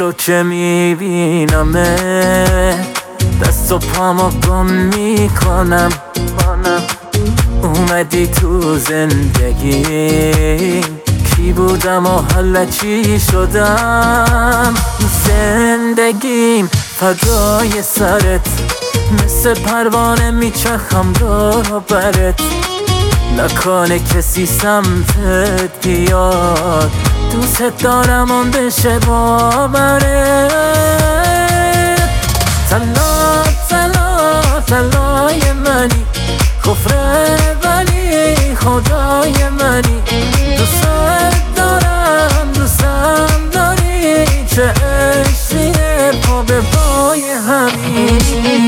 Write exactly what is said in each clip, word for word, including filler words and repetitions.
رو که میبینمه دست و پامو گم میکنم. اومدی تو زندگی کی بودم و حالا چی شدم؟ زندگیم فدای سرت، مثل پروانه میچرخم دور و برت. نکنه کسی سمتت بیاد، دوست دارم اون بشه باورت. طلا طلا طلای منی، کفر ولی خدای منی. دوست دارم دوستم داری، چه عشقیه پا به پای همین.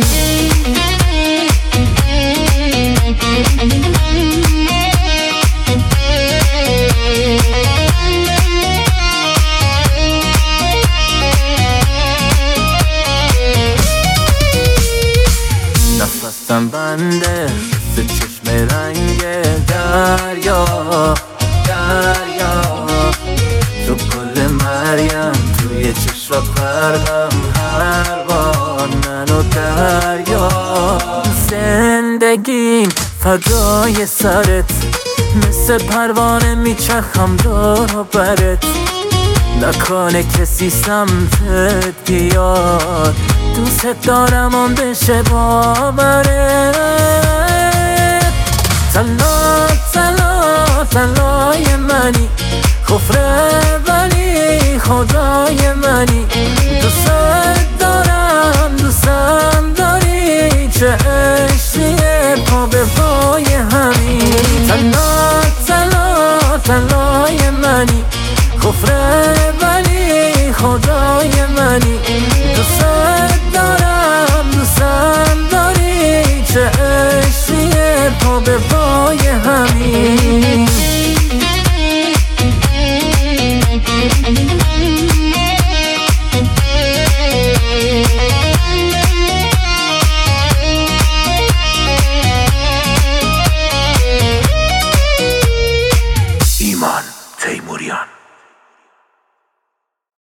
نفسم بنده سه چشم رنگ دریا دریا. تو گل مریم توی چشم پردم هر بار منو دریا. زندگیم فدای سرت، مثل پروانه میچرخم دور و برت. نکنه کسی سمتت بیاد، دوست دارم اون بشه باورت. طلا طلا طلای منی، کفر ولی خدای